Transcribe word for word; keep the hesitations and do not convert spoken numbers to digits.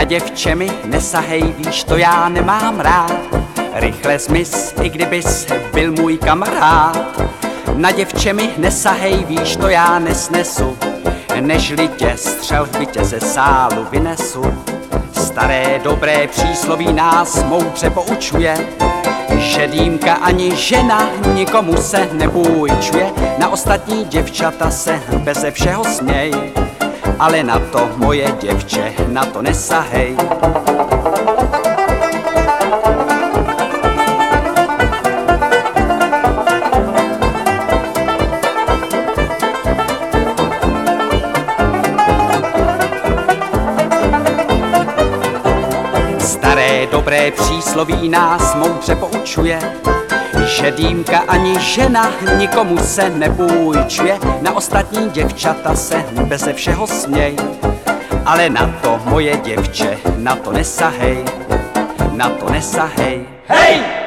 děvče mi nesahej, víš, to já nemám rád. Rychle zmiz, i kdybys byl můj kamarád. Na děvče mi nesahej, víš, to já nesnesu, nežli tě střel v bytě ze sálu vynesu. Staré dobré přísloví nás moudře poučuje, že dýmka ani žena nikomu se nepůjčuje. Na ostatní děvčata se beze všeho směj, ale na to moje děvče, na to nesahej. Staré dobré přísloví nás moudře poučuje, že dýmka ani žena nikomu se nepůjčuje. Na ostatní děvčata se beze všeho směj, ale na to moje děvče, na to nesahej, na to nesahej. Hej!